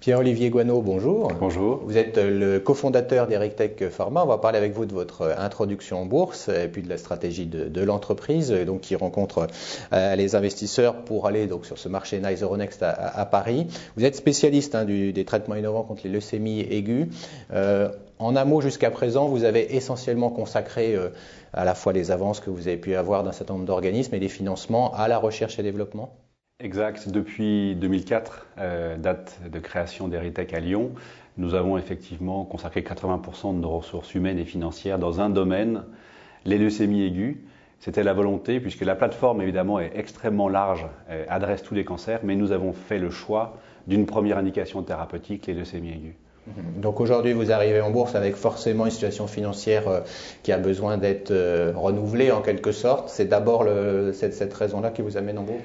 Pierre-Olivier Goineau, bonjour. Bonjour. Vous êtes le cofondateur d'Erytech Pharma. On va parler avec vous de votre introduction en bourse et puis de la stratégie de l'entreprise, donc qui rencontre les investisseurs pour aller donc sur ce marché Nice Euronext à Paris. Vous êtes spécialiste des traitements innovants contre les leucémies aiguës. En un mot, jusqu'à présent, vous avez essentiellement consacré à la fois les avances que vous avez pu avoir d'un certain nombre d'organismes et les financements à la recherche et développement. Exact. Depuis 2004, date de création d'Erytech à Lyon, nous avons effectivement consacré 80% de nos ressources humaines et financières dans un domaine, les leucémies aiguës. C'était la volonté, puisque la plateforme évidemment est extrêmement large, adresse tous les cancers, mais nous avons fait le choix d'une première indication thérapeutique, les leucémies aiguës. Donc aujourd'hui, vous arrivez en bourse avec forcément une situation financière qui a besoin d'être renouvelée en quelque sorte. C'est d'abord cette raison-là qui vous amène en bourse ?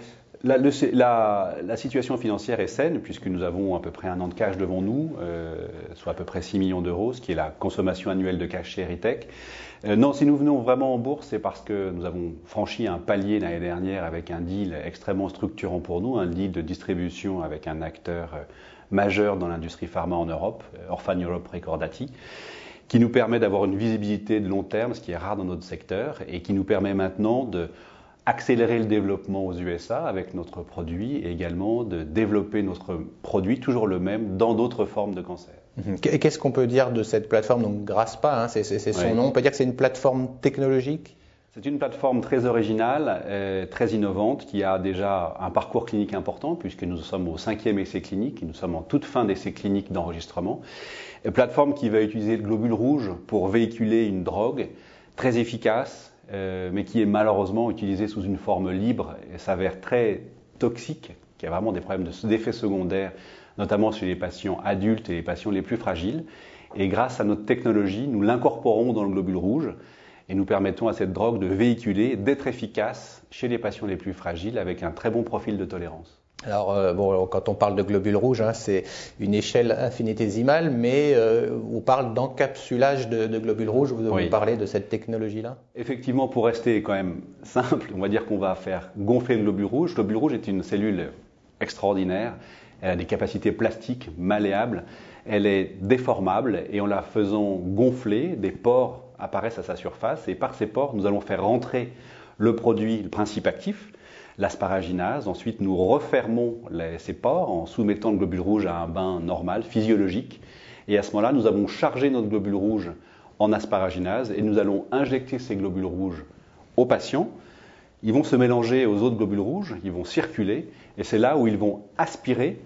La situation financière est saine puisque nous avons à peu près un an de cash devant nous, soit à peu près 6 millions d'euros, ce qui est la consommation annuelle de cash chez Erytech. Non, si nous venons vraiment en bourse, c'est parce que nous avons franchi un palier l'année dernière avec un deal extrêmement structurant pour nous, un deal de distribution avec un acteur majeur dans l'industrie pharma en Europe, Orphan Europe Recordati, qui nous permet d'avoir une visibilité de long terme, ce qui est rare dans notre secteur, et qui nous permet maintenant de accélérer le développement aux USA avec notre produit et également de développer notre produit, toujours le même, dans d'autres formes de cancer. Qu'est-ce qu'on peut dire de cette plateforme? Donc Graspa, c'est son nom. On peut dire que c'est une plateforme technologique? C'est une plateforme très originale, très innovante, qui a déjà un parcours clinique important, puisque nous sommes au 5e essai clinique, nous sommes en toute fin d'essai clinique d'enregistrement. Une plateforme qui va utiliser le globule rouge pour véhiculer une drogue très efficace, mais qui est malheureusement utilisée sous une forme libre et s'avère très toxique, qui a vraiment des problèmes d'effets secondaires, notamment chez les patients adultes et les patients les plus fragiles. Et grâce à notre technologie, nous l'incorporons dans le globule rouge et nous permettons à cette drogue de véhiculer, d'être efficace chez les patients les plus fragiles avec un très bon profil de tolérance. Alors, quand on parle de globules rouges, c'est une échelle infinitésimale, mais on parle d'encapsulage de globules rouges. Vous parlez de cette technologie-là? Effectivement, pour rester quand même simple, on va dire qu'on va faire gonfler le globule rouge. Le globule rouge est une cellule extraordinaire. Elle a des capacités plastiques malléables. Elle est déformable et en la faisant gonfler, des pores apparaissent à sa surface et par ces pores, nous allons faire rentrer le produit, le principe actif, l'asparaginase. Ensuite, nous refermons ces pores en soumettant le globule rouge à un bain normal, physiologique. Et à ce moment-là, nous avons chargé notre globule rouge en asparaginase et nous allons injecter ces globules rouges aux patients. Ils vont se mélanger aux autres globules rouges, ils vont circuler et c'est là où ils vont aspirer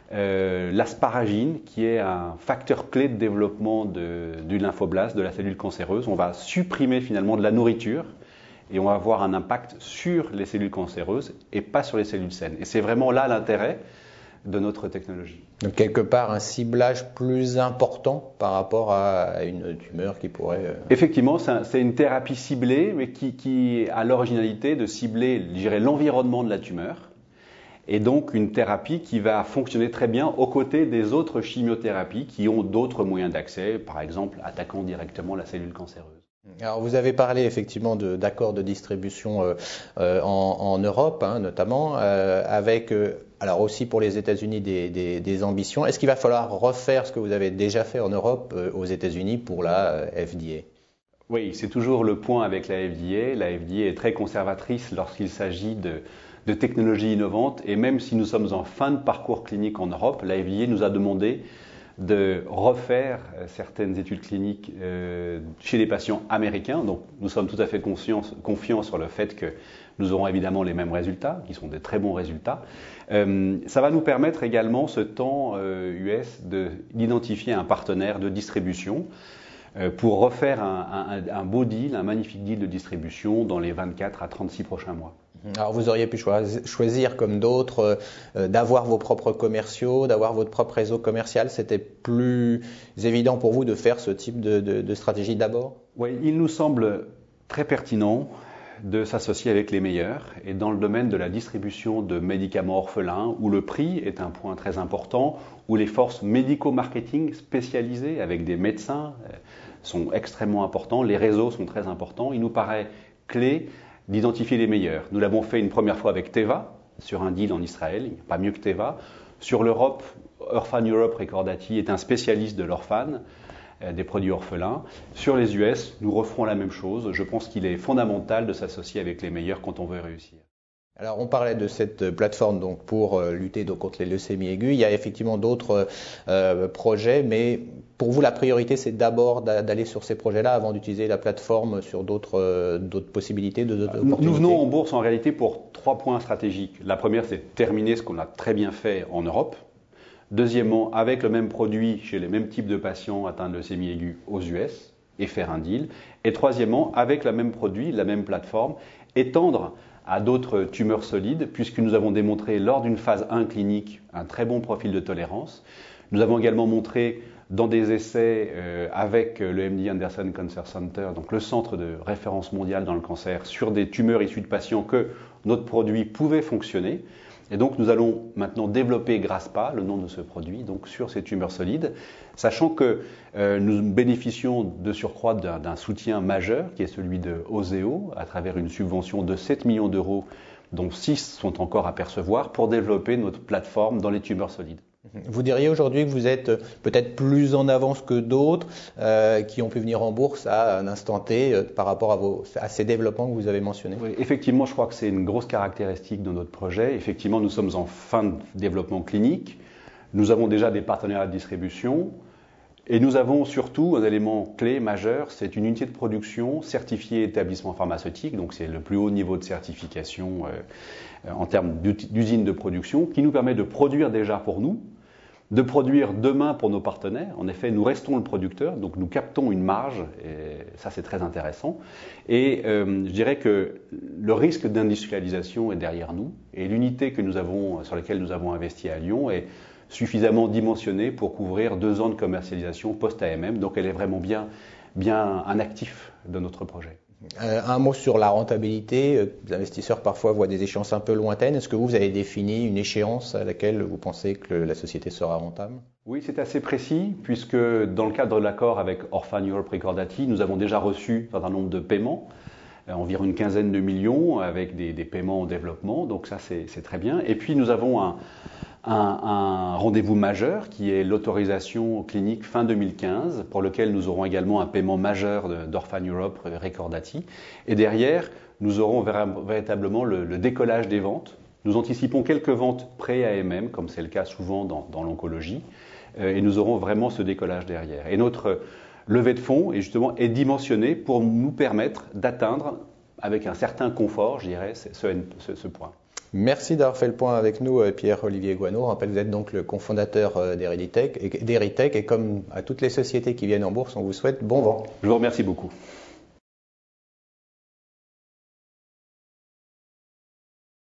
l'asparagine, qui est un facteur clé de développement du lymphoblast, de la cellule cancéreuse. On va supprimer finalement de la nourriture et on va avoir un impact sur les cellules cancéreuses et pas sur les cellules saines. Et c'est vraiment là l'intérêt de notre technologie. Donc quelque part un ciblage plus important par rapport à une tumeur qui pourrait... Effectivement, c'est une thérapie ciblée, mais qui a l'originalité de cibler, je dirais, l'environnement de la tumeur. Et donc une thérapie qui va fonctionner très bien aux côtés des autres chimiothérapies qui ont d'autres moyens d'accès, par exemple attaquant directement la cellule cancéreuse. Alors vous avez parlé effectivement d'accords de distribution en Europe, notamment, avec, alors aussi pour les États-Unis, des ambitions. Est-ce qu'il va falloir refaire ce que vous avez déjà fait en Europe aux États-Unis pour la FDA? Oui, c'est toujours le point avec la FDA. La FDA est très conservatrice lorsqu'il s'agit de technologies innovantes et même si nous sommes en fin de parcours clinique en Europe, la FDA nous a demandé de refaire certaines études cliniques chez les patients américains. Donc nous sommes tout à fait confiants sur le fait que nous aurons évidemment les mêmes résultats, qui sont des très bons résultats. Ça va nous permettre également, ce temps US, d'identifier un partenaire de distribution pour refaire un beau deal, un magnifique deal de distribution dans les 24 à 36 prochains mois. Alors vous auriez pu choisir comme d'autres d'avoir vos propres commerciaux, d'avoir votre propre réseau commercial. C'était plus évident pour vous de faire ce type de stratégie d'abord? Oui, il nous semble très pertinent de s'associer avec les meilleurs et dans le domaine de la distribution de médicaments orphelins où le prix est un point très important, où les forces médico-marketing spécialisées avec des médecins sont extrêmement importants, les réseaux sont très importants. Il nous paraît clé d'identifier les meilleurs. Nous l'avons fait une première fois avec Teva, sur un deal en Israël, pas mieux que Teva. Sur l'Europe, Orphan Europe Recordati est un spécialiste de l'orphan, des produits orphelins. Sur les US, nous referons la même chose. Je pense qu'il est fondamental de s'associer avec les meilleurs quand on veut réussir. Alors, on parlait de cette plateforme donc pour lutter contre les leucémies aiguës. Il y a effectivement d'autres projets, mais pour vous, la priorité, c'est d'abord d'aller sur ces projets-là avant d'utiliser la plateforme sur d'autres possibilités, d'autres opportunités. Nous venons en bourse en réalité pour 3 points stratégiques. La première, c'est terminer ce qu'on a très bien fait en Europe. Deuxièmement, avec le même produit chez les mêmes types de patients atteints de leucémie aiguë aux US et faire un deal. Et troisièmement, avec le même produit, la même plateforme, étendre à d'autres tumeurs solides, puisque nous avons démontré lors d'une phase 1 clinique un très bon profil de tolérance. Nous avons également montré dans des essais avec le MD Anderson Cancer Center, donc le centre de référence mondiale dans le cancer, sur des tumeurs issues de patients que notre produit pouvait fonctionner. Et donc nous allons maintenant développer Graspa, le nom de ce produit, donc sur ces tumeurs solides, sachant que nous bénéficions de surcroît d'un soutien majeur qui est celui de Oseo à travers une subvention de 7 millions d'euros, dont 6 sont encore à percevoir, pour développer notre plateforme dans les tumeurs solides. Vous diriez aujourd'hui que vous êtes peut-être plus en avance que d'autres qui ont pu venir en bourse à un instant T par rapport à ces développements que vous avez mentionnés? Oui, effectivement, je crois que c'est une grosse caractéristique de notre projet. Effectivement, nous sommes en fin de développement clinique. Nous avons déjà des partenaires de distribution. Et nous avons surtout un élément clé majeur, c'est une unité de production certifiée établissement pharmaceutique, donc c'est le plus haut niveau de certification en termes d'usine de production, qui nous permet de produire déjà pour nous, de produire demain pour nos partenaires. En effet, nous restons le producteur, donc nous captons une marge, et ça c'est très intéressant. Et je dirais que le risque d'industrialisation est derrière nous, et l'unité sur laquelle nous avons investi à Lyon est suffisamment dimensionnée pour couvrir 2 ans de commercialisation post-AMM. Donc elle est vraiment bien un actif de notre projet. Un mot sur la rentabilité. Les investisseurs parfois voient des échéances un peu lointaines. Est-ce que vous avez défini une échéance à laquelle vous pensez que la société sera rentable? Oui, c'est assez précis, puisque dans le cadre de l'accord avec Orphan Europe Recordati, nous avons déjà reçu un certain nombre de paiements, environ une quinzaine de millions, avec des paiements au développement. Donc ça, c'est très bien. Et puis nous avons un rendez-vous majeur qui est l'autorisation clinique fin 2015, pour lequel nous aurons également un paiement majeur d'Orphan Europe Recordati. Et derrière, nous aurons véritablement le décollage des ventes. Nous anticipons quelques ventes pré-AMM, comme c'est le cas souvent dans l'oncologie, et nous aurons vraiment ce décollage derrière. Et notre levée de fonds est dimensionnée pour nous permettre d'atteindre, avec un certain confort, je dirais, ce point. Merci d'avoir fait le point avec nous, Pierre-Olivier Goineau. Je rappelle que vous êtes donc le cofondateur d'Erytech et comme à toutes les sociétés qui viennent en bourse, on vous souhaite bon vent. Je vous remercie beaucoup.